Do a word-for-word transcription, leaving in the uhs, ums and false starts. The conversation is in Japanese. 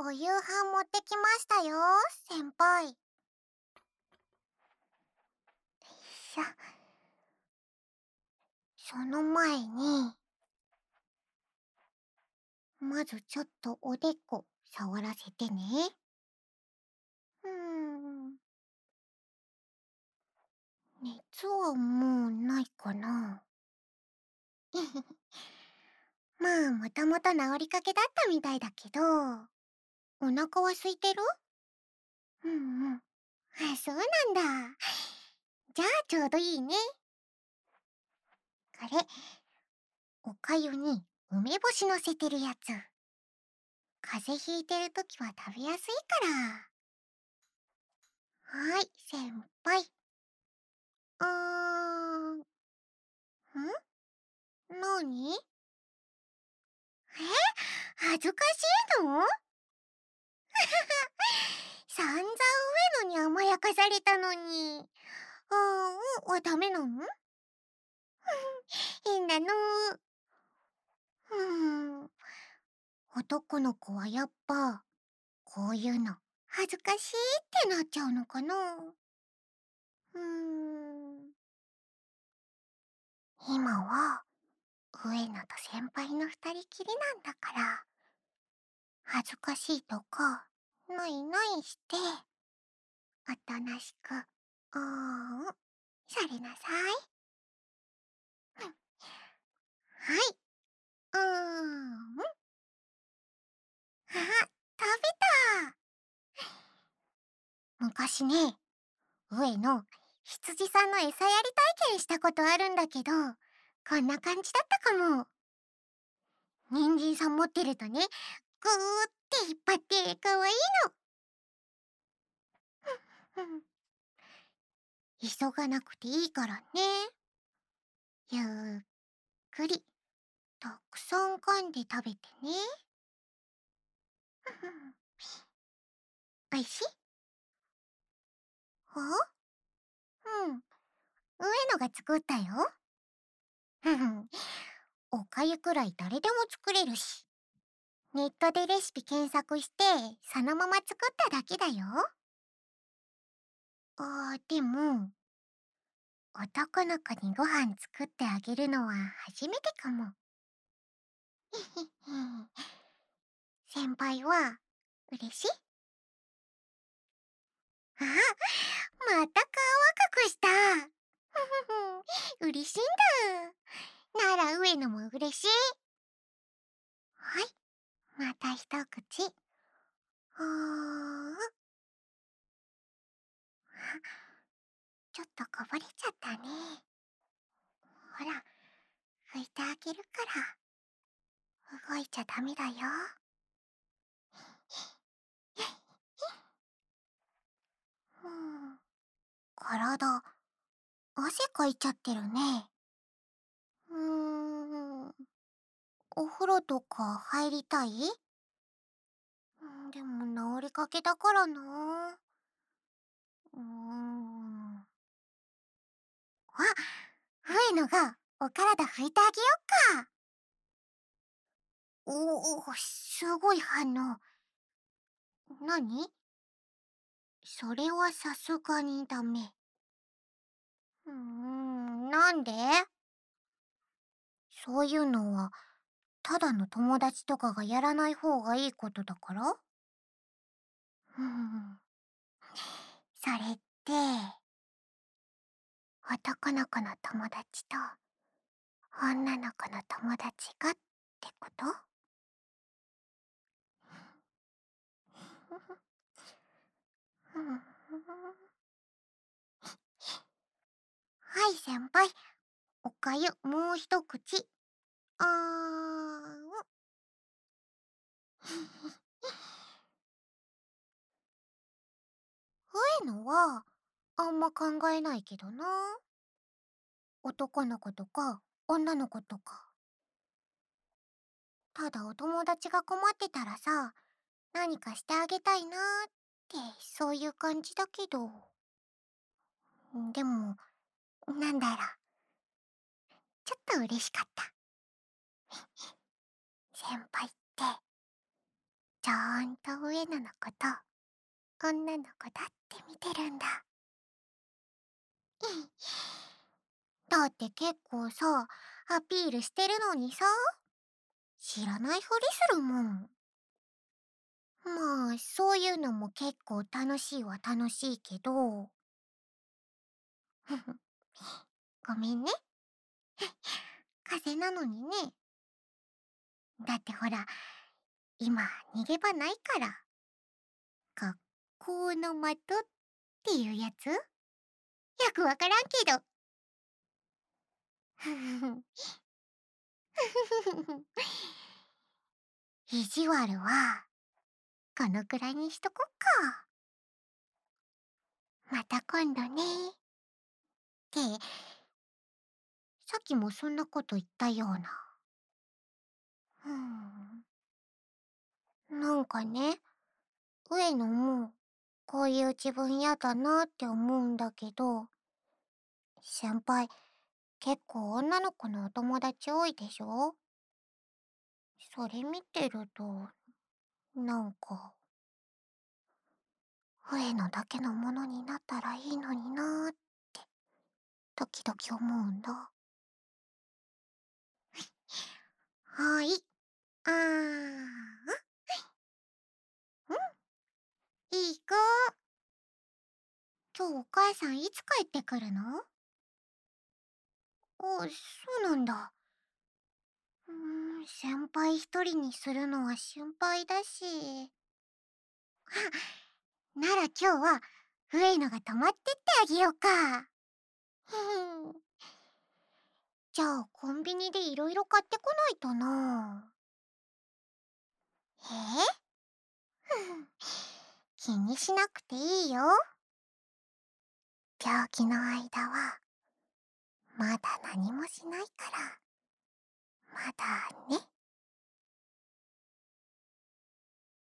お夕飯持ってきましたよ、先輩。よいしょ。その前に、まずちょっとおでこ触らせてね。うーん。熱はもうないかな。まあ、もともと治りかけだったみたいだけど、お腹は空いてる？うんうん。あ、そうなんだ。じゃあちょうどいいね。これ、おかゆに梅干しのせてるやつ。風邪ひいてるときは食べやすいから。はい、先輩。うーん、ん？なに？え？恥ずかしいの？散々上野に甘やかされたのに。あーんはダメなの？変なの。うーん。男の子はやっぱ、こういうの恥ずかしいってなっちゃうのかな？うーん。今は、上野と先輩の二人きりなんだから、恥ずかしいとか、ないないして、おとなしく、おーん、されなさい。はい、うーん。あ、食べた。昔ね、上野、羊さんの餌やり体験したことあるんだけど、こんな感じだったかも。人参さん持ってるとね、ぐーって引っ張ってかわいいの。急がなくていいからね。ゆっくり、たくさん噛んで食べてね。おいしい？あ？うん。上野が作ったよ。ふふん。おかゆくらい誰でも作れるし。ネットでレシピ検索して、そのまま作っただけだよ。あー、でも、男の子にご飯作ってあげるのは初めてかも。先輩は、嬉しい？あ、また顔赤くした。嬉しいんだ。なら上野も嬉しい。はい、また一口。ほーん。ちょっとこぼれちゃったね。ほら、拭いてあげるから。動いちゃダメだよ。うん、体、汗かいちゃってるね。うーん、お風呂とか入りたい？うん、でも治りかけだからな。うーん。あ、上野がお体拭いてあげよっか。おお、すごい反応。なに？それはさすがにダメ。うーん、なんで？そういうのは、ただの友達とかがやらない方がいいことだから？うん。それって、男の子の友達と女の子の友達がってこと？はい、先輩。おかゆ、もう一口。あーん。上野は、あんま考えないけどな。男の子とか、女の子とか。ただお友達が困ってたらさ、何かしてあげたいなーって、そういう感じだけど。でも、なんだろう。ちょっと嬉しかった。先輩って、 ちゃんと上野のこと、女の子だって見てるんだ。だって結構さ、アピールしてるのにさ、知らないふりするもん。まあ、そういうのも結構楽しいは楽しいけど、ふふごめんね。風邪なのにね。だってほら、今逃げ場ないから。学校の的っていうやつよくわからんけど。ふふふふふ意地悪は、このくらいにしとこっか。また今度ね。って、さっきもそんなこと言ったような。うーん。なんかね、上野も、こういう自分嫌だなって思うんだけど、先輩、結構女の子のお友達多いでしょ？それ見てると、なんか、上野だけのものになったらいいのになーって、時々思うんだ。はい。あーんいい子。今日お母さんいつ帰ってくるの？あ、そうなんだ。うーん、先輩一人にするのは心配だし。あ、なら今日は、上野が泊まってってあげようか。ふふん。じゃあ、コンビニでいろいろ買ってこないとな。えふふ気にしなくていいよ。病気の間は、まだ何もしないから。まだね。